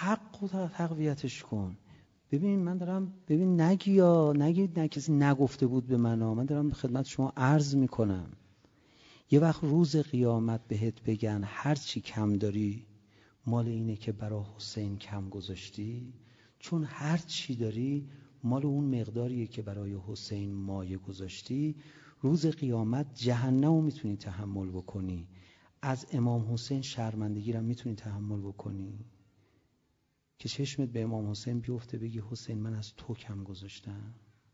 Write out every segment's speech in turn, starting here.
حق رو تقویتش کن. ببین من دارم، ببین نگید نه کسی نگفته بود به من دارم خدمت شما عرض میکنم. یه وقت روز قیامت بهت بگن هر چی کم داری مال اینه که برای حسین کم گذاشتی، چون هر چی داری مال اون مقداریه که برای حسین مایه گذاشتی. روز قیامت جهنم رو میتونی تحمل بکنی، از امام حسین شرمندگی رو میتونی تحمل بکنی که چشمت به امام حسین بیفته بگی حسین من از تو کم گذاشتم؟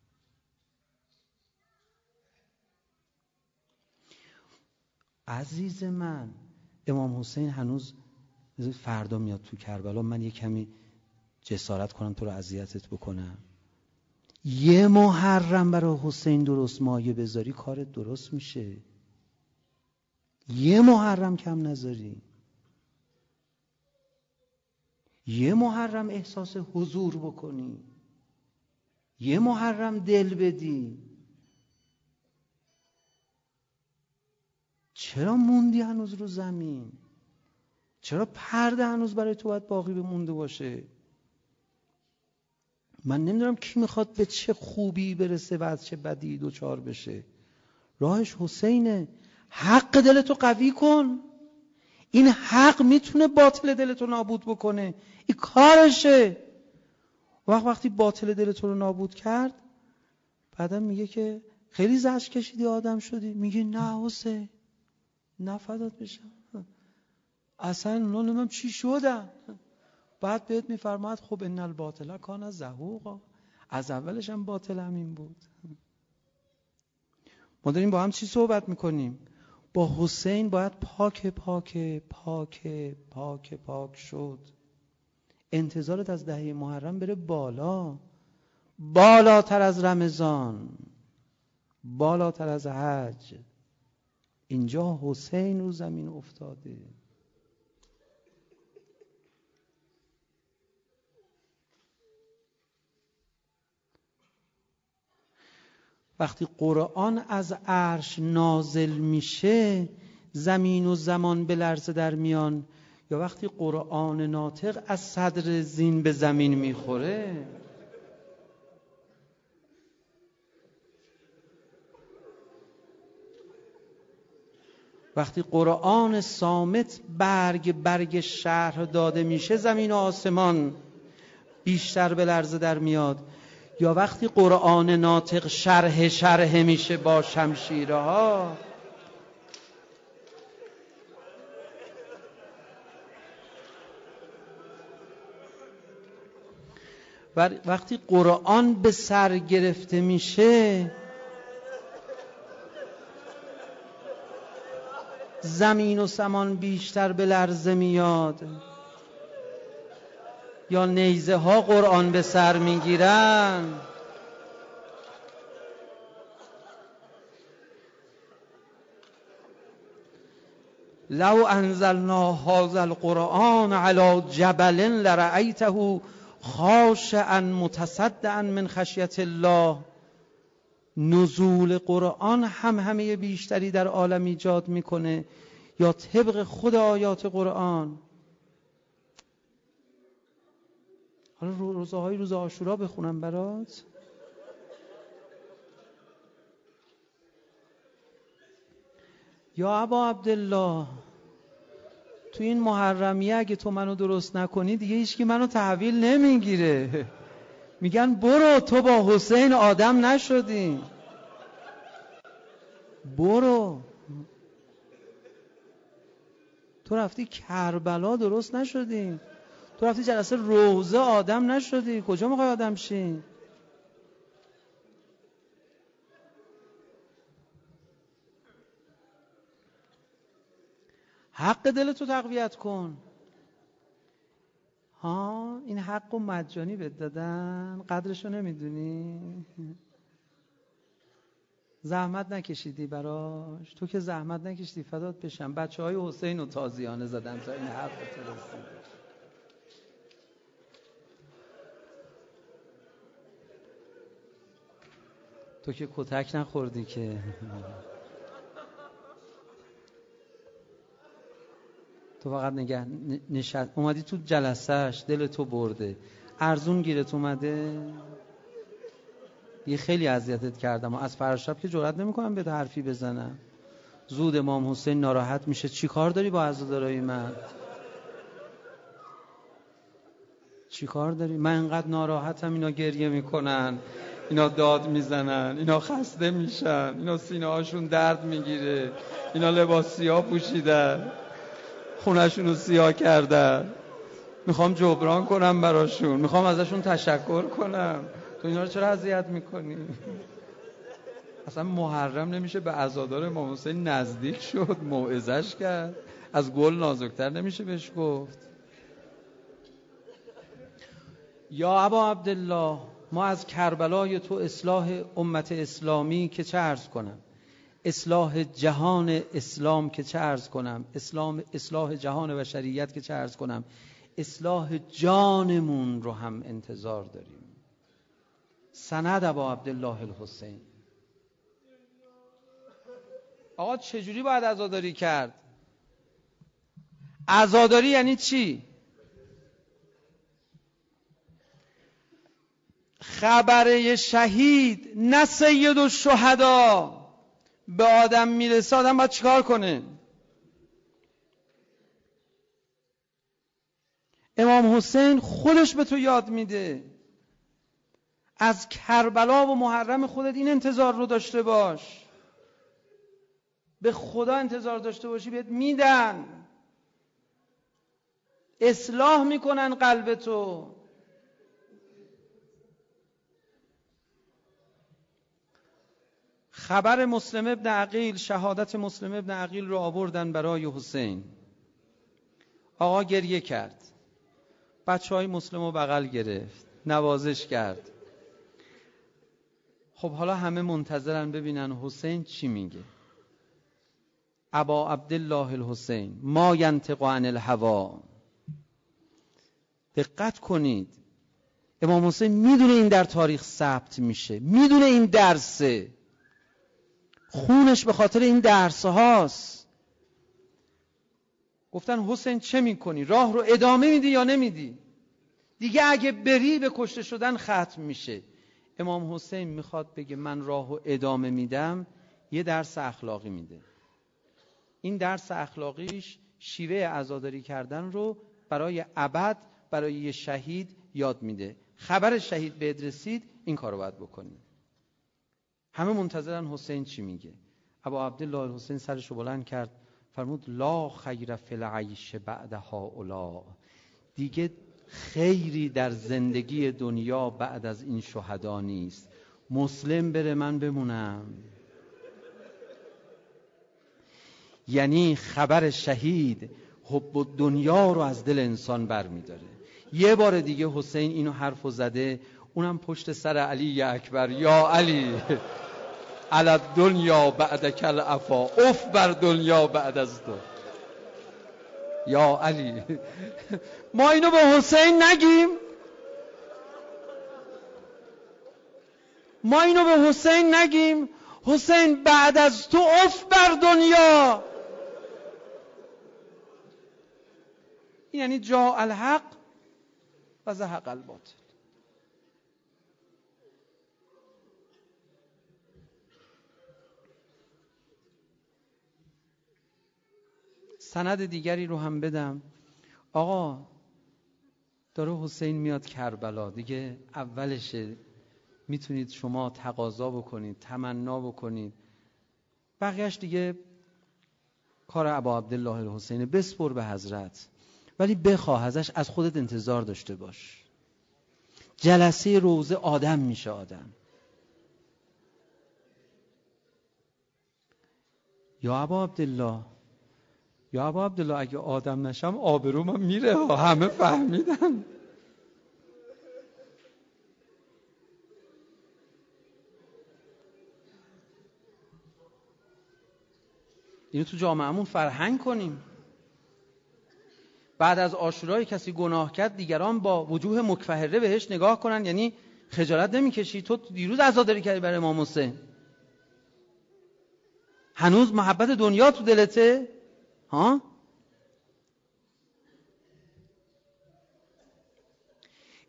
عزیز من، امام حسین هنوز فردا میاد تو کربلا، من یه کمی جسارت کنم تو رو اذیتت بکنم. یه محرم برای حسین درست مایه بذاری کارت درست میشه. یه محرم کم نذاری، یه محرم احساس حضور بکنی، یه محرم دل بدی. چرا موندی هنوز رو زمین؟ چرا پرده هنوز برای تو باید باقی بمونده باشه؟ من نمیدونم کی میخواد به چه خوبی برسه و از چه بدی دوچار بشه. راهش حسینه. حق دلتو قوی کن. این حق میتونه باطل دلتو نابود بکنه، این کارشه. وقتی باطل دلتو رو نابود کرد بعدا میگه که خیلی زجر کشیدی آدم شدی، میگه نه حسین نه فدات بشم، اصلا نمیدونم چی شدم. بعد بهت میفرماید خب ان الباطل کان زهوقا، از اولش هم باطل همین بود. ما داریم با هم چی صحبت میکنیم؟ با حسین باید پاک پاک پاک پاک پاک شد. انتظارت از دهه محرم بره بالا، بالاتر از رمضان، بالاتر از حج. اینجا حسین رو زمین افتاده. وقتی قرآن از عرش نازل میشه زمین و زمان به لرزه در میان، یا وقتی قرآن ناطق از صدر زین به زمین میخوره. وقتی قرآن صامت برگ شرح داده میشه زمین و آسمان بیشتر به لرزه در میاد. یا وقتی قرآن ناطق شرح میشه با شمشیرها. وقتی قرآن به سر گرفته میشه زمین و سمان بیشتر به لرزه میاد. یا نیزه ها قرآن به سر میگیرن. لو انزلنا هذا القرآن على جبل لرأیته خاشعا متصدعا من خشیة الله. نزول قرآن همه بیشتری در عالم ایجاد میکنه یا طبق خود آیات قرآن. حالا روز عاشورا بخونم برات؟ یا ابا عبدالله تو این محرمیه اگه تو منو درست نکنی دیگه هیچکی منو تحویل نمیگیره. میگن برو تو با حسین آدم نشدی، برو تو رفتی کربلا درست نشدی، تو رفتی جلسه روضه آدم نشدی، کجا میخوای آدم شی؟ حق دلتو تقویت کن. ها این حقو مجانی بهت دادن، قدرشو نمیدونی؟ زحمت نکشیدی براش؟ تو که زحمت نکشیدی فدات بشم. بچهای حسین رو تازیانه زدن تا این حق تو رسید. تو که کتک نخوردی که، تو فقط نشست اومدی تو جلسهش، دل تو برده، ارزون گیرت اومده. یه خیلی اذیتت کردم و از فرشب که جرئت نمی‌کنم به حرفی بزنم. زود امام حسین ناراحت میشه، چی کار داری با عزادارای من؟ چی کار داری؟ من انقدر ناراحتم، اینا گریه میکنن، اینا داد میزنن، اینا خسته میشن، اینا سینه هاشون درد میگیره، اینا لباس سیاه پوشیدن، خونه‌شون رو سیاه کردن، میخوام جبران کنم براشون، میخوام ازشون تشکر کنم، تو اینا رو چرا اذیت میکنی؟ اصلا محرم نمیشه به عزادار امام حسین نزدیک شد، موعظش کرد، از گل نازکتر نمیشه بهش گفت. یا ابا عبدالله، ما از کربلای تو اصلاح امت اسلامی که چه عرض کنم، اصلاح جهان اسلام که چه عرض کنم، اصلاح جهان بشریت که چه عرض کنم، اصلاح جانمون رو هم انتظار داریم. سند ابا عبدالله الحسین. آقا چجوری باید عزاداری کرد؟ عزاداری یعنی چی؟ خبر شهید نه سید الشهدا به آدم میرسه، آدم باید چیکار کنه؟ امام حسین خودش به تو یاد میده، از کربلا و محرم خودت این انتظار رو داشته باش، به خدا انتظار داشته باشی بهت میدن، اصلاح میکنن قلب تو. خبر مسلم ابن عقیل، شهادت مسلم ابن عقیل رو آوردن برای حسین. آقا گریه کرد، بچهای مسلم رو بغل گرفت، نوازش کرد. خب حالا همه منتظرن ببینن حسین چی میگه. ابا عبدالله الحسین ما ینطق عن الهوی. دقت کنید، امام حسین میدونه این در تاریخ ثبت میشه، میدونه این درسه، خونش به خاطر این درس هاست. گفتن حسین چه میکنی؟ راه رو ادامه میدی یا نمیدی؟ دیگه اگه بری به کشته شدن ختم میشه. امام حسین میخواد بگه من راه رو ادامه میدم، یه درس اخلاقی میده. این درس اخلاقیش شیوه عزاداری کردن رو برای ابد برای یه شهید یاد میده. خبر شهید بهت رسید، این کارو باید بکنی. همه منتظرن حسین چی میگه. ابا عبدالله الحسین سرش رو بلند کرد، فرمود لا خیر فی العیش بعد هؤلاء. دیگه خیری در زندگی دنیا بعد از این شهدا نیست. مسلم بره من بمونم. یعنی خبر شهید حب دنیا رو از دل انسان بر میداره. یه بار دیگه حسین اینو حرفو زده، اونم پشت سر علی اکبر، یا علی علی دنیا بعد کل عفا، اف بر دنیا بعد از تو. یا علی ما اینو به حسین نگیم؟ ما اینو به حسین نگیم؟ حسین بعد از تو اف بر دنیا. این یعنی جاء الحق و زهق الباطل. سند دیگری رو هم بدم. آقا داره حسین میاد کربلا، دیگه اولشه، میتونید شما تقاضا بکنید، تمنا بکنید، بقیهش دیگه کار ابا عبدالله الحسین، بسپر به حضرت، ولی بخواه ازش، از خودت انتظار داشته باش. جلسه روزه آدم میشه آدم. یا ابا عبدالله، یا ابا عبدالله اگه آدم نشم آبرومم میره، همه فهمیدن. اینو تو جامعهمون فرهنگ کنیم. بعد از عاشورای کسی گناه کرد، دیگران با وجوه مکفهره بهش نگاه کنن. یعنی خجالت نمیکشی؟ تو دیروز عزاداری کردی برای امام حسین، هنوز محبت دنیا تو دلته؟ ها؟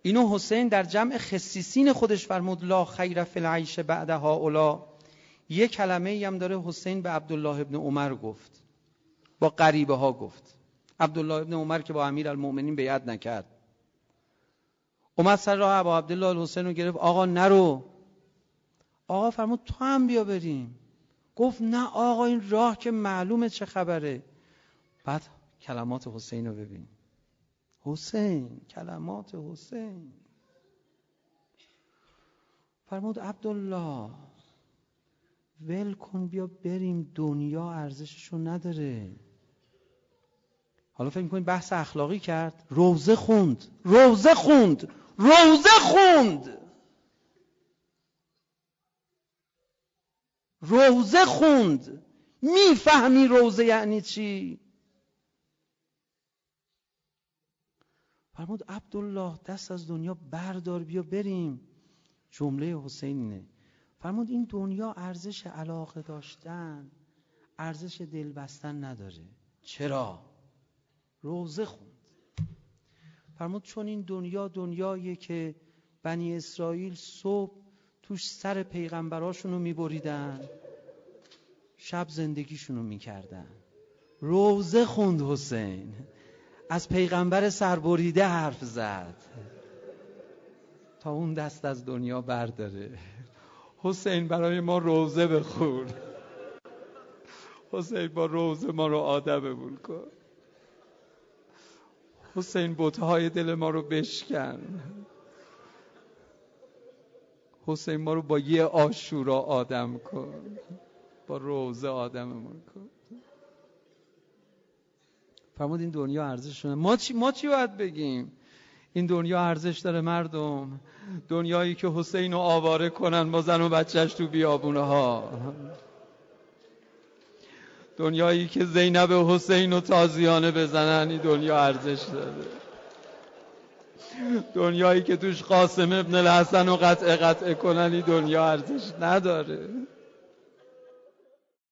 اینو حسین در جمع خصیصین خودش فرمود لا خیر فی العیش بعد هؤلاء. یک کلمه ای هم داره حسین به عبدالله ابن عمر گفت، با غریبه ها گفت. عبدالله ابن عمر که با امیرالمؤمنین بیعت نکرد، اومد سر راه ابا عبدالله الحسین رو گرفت، آقا نرو. آقا فرمود تو هم بیا بریم. گفت نه آقا این راه که معلومه چه خبره. بعد کلمات حسین رو ببین. حسین، کلمات حسین. فرمود عبدالله ول کن بیا بریم، دنیا ارزششو نداره. حالا فکر می‌کنید بحث اخلاقی کرد؟ روزه خوند، روزه خوند، روزه خوند، روزه خوند. میفهمی روزه یعنی چی؟ فرمود عبدالله دست از دنیا بردار بیا بریم. جمله حسین اینه. فرمود این دنیا ارزش علاقه داشتن، ارزش دل بستن نداره. چرا؟ روزه خوند. فرمود چون این دنیا دنیاییه که بنی اسرائیل صبح توش سر پیغمبراشونو میبریدن، شب زندگیشونو میکردن. روزه خوند حسین، از پیغمبر سربریده حرف زد تا اون دست از دنیا برداره. حسین برای ما روزه بخون، حسین با روزه ما رو آدممون کن، حسین بت‌های دل ما رو بشکن، حسین ما رو با یه عاشورا آدم کن، با روزه آدممون کن. فرمود این دنیا ارزش نداره. ما چی باید بگیم؟ این دنیا ارزش داره مردم. دنیایی که حسین رو آواره کنن با زن و بچهش تو بیابونه ها، دنیایی که زینب و حسین رو تازیانه بزنن، این دنیا ارزش داره. دنیایی که توش قاسم ابن الحسن رو قطعه کنن، این دنیا ارزش نداره.